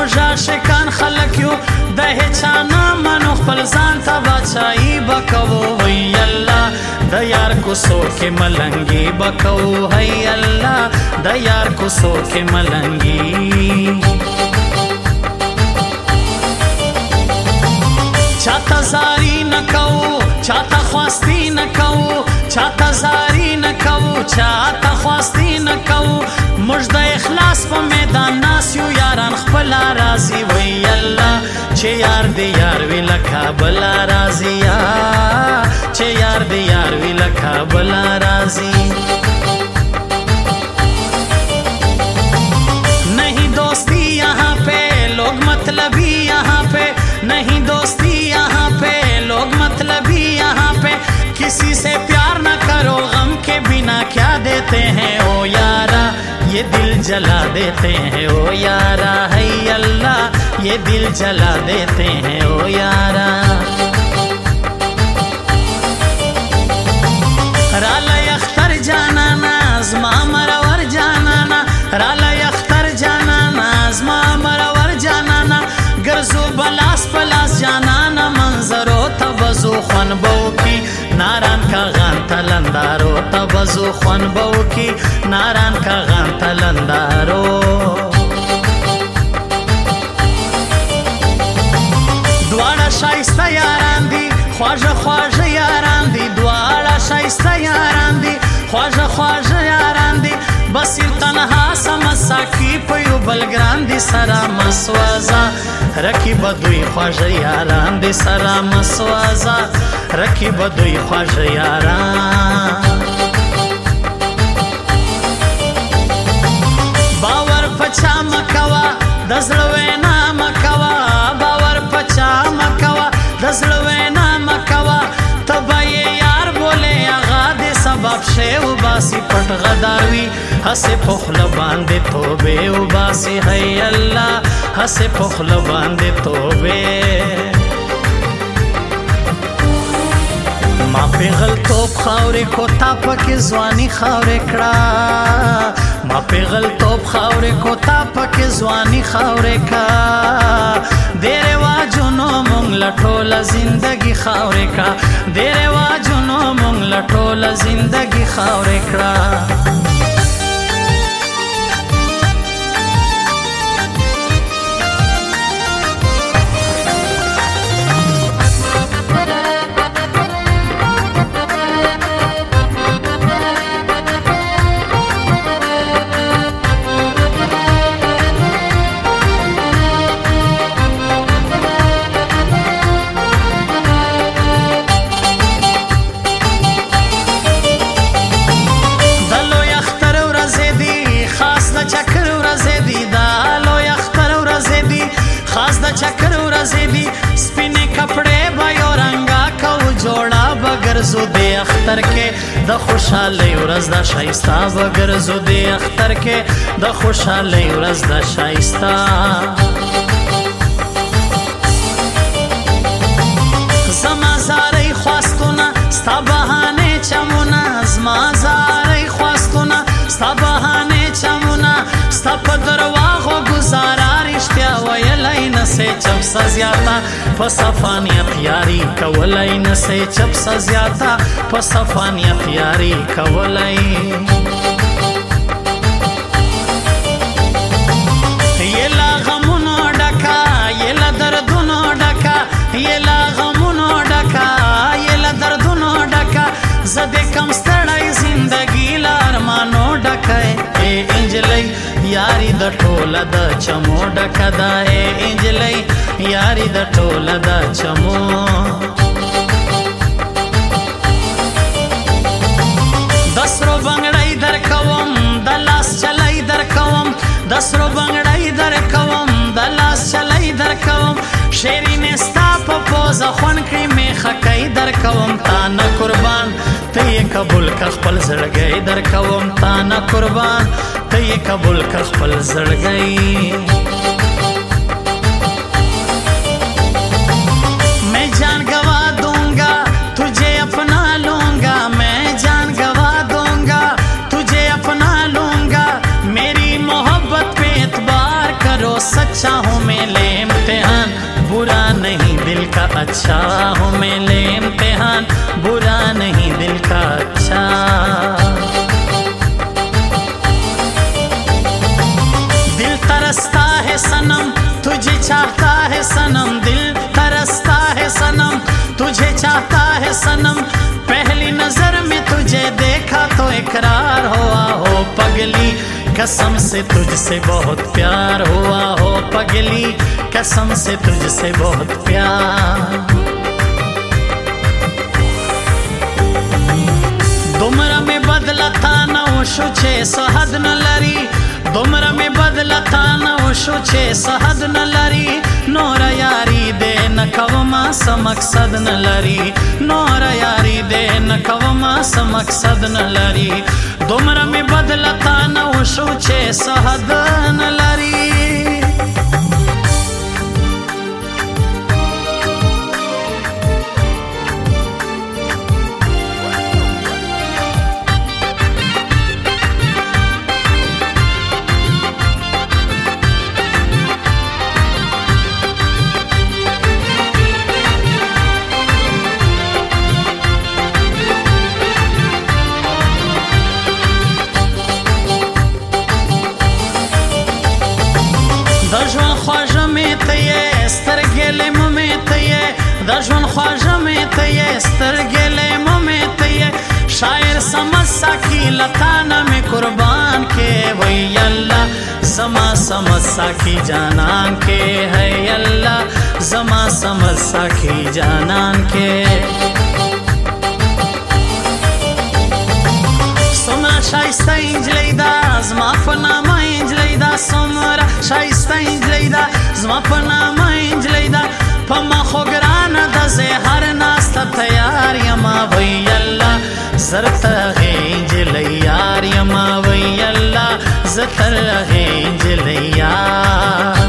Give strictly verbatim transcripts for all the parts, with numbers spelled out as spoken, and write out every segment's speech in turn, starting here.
موږ عاشقان خلک یو د هیچا نه منو خپل ځان ته باچایي به کوو وی الله د یار کوڅو کې ملنګي به کوو هی الله د یار کوڅو کې ملنګي چاته زاری نه کوو چاته خواستی نه کوو چاته زاری نه کوو چاته خواستی نه کوو موږ د اخلاص په میدان ناس یو یاران خپل راضي وی الله چې یار دې یار وی لکه بل راضي چې یار دې یار وی لکه بل راضي नहीं दोस्ती यहाँ पे लोग मतलबी यहाँ पे नहीं दोस्ती यहाँ पे लोग मतलबी यहाँ पे किसी से प्यार न करो गम के बिना क्या देते हैं ओ यारा ये दिल जला देते हैं ओ यारा है अल्लाह ये दिल जला देते हैं ओ यारा राला अख्तर जाना नाज़मा मरवर जाना ना राला अख्तर जाना नाज़मा मरवर जाना ना गरजो बलास पलास जाना ना मंजरो तबजो खन बो की नारान का गान तलंदारो तबजो खन बो की नारान का गान तलंदारो द्वाड़ा शाइस्ता यारान दी ख्वाजा ख्वाजा यारान दी द्वाड़ा शाइस्ता यारान दी ख्वाजा ख्वाजा यारान दी बसिर तनहा समसा की पयो बलग्रान दी सरा मसवाजा रखी बदुई ख्वाजा यारान दी सरा मसवाजा रखी बदुई ख्वाजा यारान बावर पचा मकवा दजलवेना मकवा बावर पचा मकवा दजलवेना मकवा तबा ये यार बोले आगा दे सबब शे उबासी पट गदारवी हसे पोखल बांधे तोबे उबासी है अल्लाह हसे पोखल बांधे तोबे ما پیغل توپ خاورې کو تا پکې ځواني خاورې کړه ما پیغل توپ خاورې کو تا پکې ځواني خاورې کا ډېرې واجونو مونږ لټوله زندګي خاورې کا ډېرې واجونو مونږ لټوله زندګي خاورې کړه चक्कर रज़ेदी स्पिने कपड़े भयो रंगा को जोड़ा बगर जुदे अख्तर के द खुशहाली रज़ द शाइस्ता बगर जुदे अख्तर के द खुशहाली रज़ द शाइस्ता ज़मा ज़ारे ख्वास्तुना स्ता बहाने चमुना ज़मा ज़ारे ख्वास्तुना स्ता बहाने चमुना स्ता पदरवागो गुजारा रिश्त्या वयलाई नसे चप सज्याता पसफानियत यारी कवलाई नसे चप सज्याता पसफानियत यारी कवलाई ये ला गमुनो डका ये ला दर्दुनो डका ये ला गमुनो डका ये ला दर्दुनो डका जदे कम स्तड़ाई जिंदगी लारमानो डका ए इंजलई यारी द टोला द चमो डकदा ए इंजलई यारी द टोला द चमो दसरो बंगड़ाई दर कवम दलास चलाई दर कवम दसरो बंगड़ाई दर कवम दलास चलाई दर कवम शेरी ने स्ताप पोजा खन की में खकई दर कवम ताना कुर्बान ते कबूल का खपल जड़गई दर कवम ताना कुर्बान ते कबूल का खपल जड़गई मैं जान गवा दूंगा तुझे अपना लूंगा मैं जान गवा दूंगा तुझे अपना लूंगा मेरी मोहब्बत पे एतबार करो सच्चा हूँ मैं अच्छा हो मैं ले इम्तिहान, बुरा नहीं दिल का अच्छा। दिल तरसता है सनम तुझे चाहता है सनम, दिल तरसता है सनम तुझे चाहता है सनम, पहली नजर में तुझे देखा तो इकरार हुआ हो पगली, कसम से तुझसे बहुत प्यार हुआ हो पगली, कसम से तुझसे बहुत प्यार। दुमरा में बदला था न उशु छे सहद न लरी, दुमरा में बदला था न उशु छे सहद न लरी, नोरा यारी दे न कवमा समकसद न लरी, नोरा यारी दे न कवमा समकसद न लरी, दुमरा में बदला था न उशु छे सहद न लरी। دژوان خواجه می تیه سترگل می تیه، دژوان خواجه می تیه سترگل می تیه، شاعر سمجھ ساکی لتانا میں قربان کے وی اللہ، زما سمجھ ساکی جانان کے ہے اللہ، زما سمجھ ساکی جانان کے۔ سمرا شایسته انجلی دا زما په نامه انجلی دا، سمرا شایسته انجلی دا زما په نامه انجلی دا، په ما خو ګرانه ده زه هر ناسته تیار یما وی الله، زه تر هغې انجلی یار یما وی الله، زه تر هغې انجلی یار۔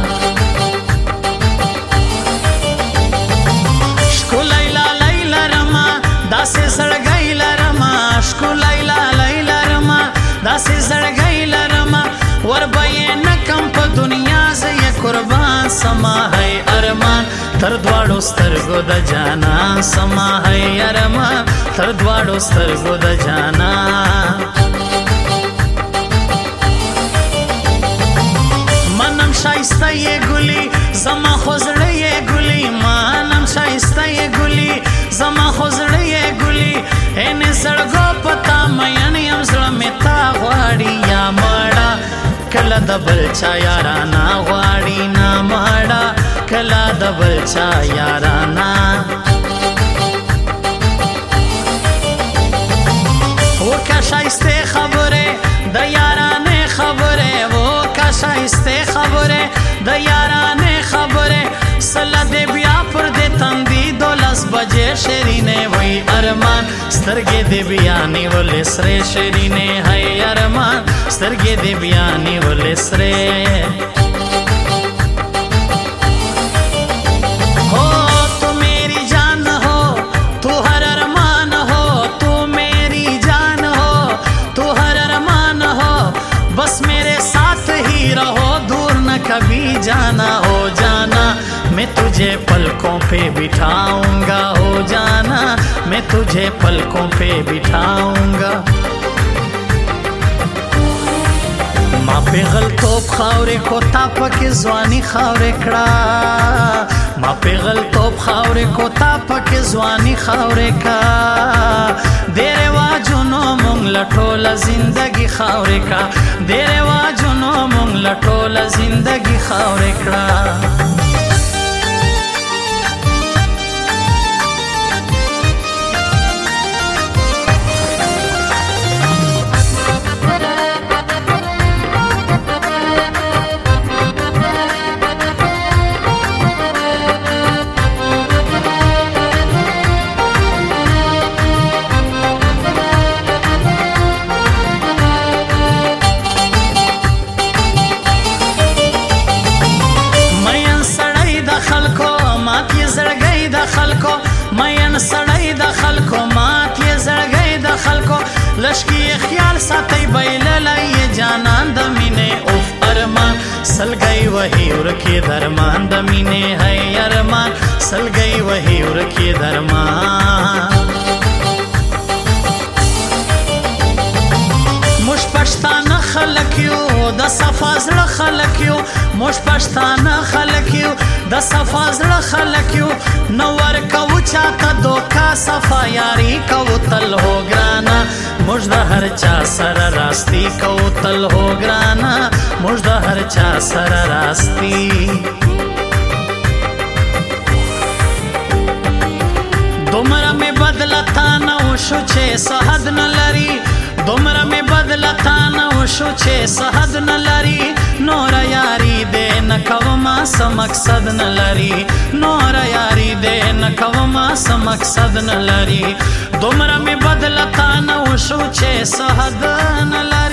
ښکلی لالی لرمه داسې زړګی لرمه، ښکلی لالی لرمه داسې زړګی لرمه، ور به یې نه کم په دنیا زه یې قربان سما ہے ارمان، تر دواړو سترګو د جانان سما ہے ارمان، تر دواړو سترګو د جانان۔ منم شایسته یې ګلي زما خو زړه یې ګلي، منم شایسته یې ګلي زما خو زړه یې ګلي، انې زړګو پتا مین یم زړه مې تا غواړي یا مړه، کله د بل چا یارانا غواړي نه مړه، کله د بل چا یارانا۔ وکه شایسته خبرې د یارانې خبرې، وکه شایسته خبرې د یارانې خبرې، سله دې بیا پر دې تندي دولس بجې شیرینې وی ارمان، سترګې دې بیا نیولې سرې شیرینې ہے ارمان، سترګې دې بیا نیولې سرې۔ ہو تو میری جان ہو تو ہر ارمان ہو، تو میری جان ہو تو ہر ارمان ہو، بس میرے ساتھ ہی رہو دور نہ کبھی جانا ہو جانا، میں تجھے پلکوں پہ بٹھاؤں گا ہو جانا، میں تجھے پلکوں پہ بٹھاؤں گا۔ ما په غلطوب خاورې کو تا پکې ځواني خاورې کړه، ما په غلطوب خاورې کو تا پکې ځواني خاورې کا، دې رواجونو مونږ له ټوله زندګي خاورې کا، دې رواجونو مونږ له ټوله زندګي خاورې کړه۔ مین سړی د خلکو مات یې زړګی د خلکو، لشکې خیال ساتي بایللی جانان د مینې اوف ارمان، سلګی وهي ورکې درمان د مینې ہے ارمان، سلګي وهي ورکی درمان مش پښتانه خلک یو د صفا زړه خلک یو مش پښتانه خلک یو د صفا زړه خلک یو نو ورکو چاته دوکا صفا یاري کو تل هو ګرانا موږ د هر چا سره راستی کو تل هو ګرانا موږ د هر چا سره راستی دومره می بدلتا نه وشو چې صحد نه لري دومره می بدلتا نه وشو چې صحد نه لري نور یاري دې نه کوما سم مقصد نه لري نور یاري دې نه کوما سم مقصد نه لري دومره می بدلتا نه وشو چې صحد نه لري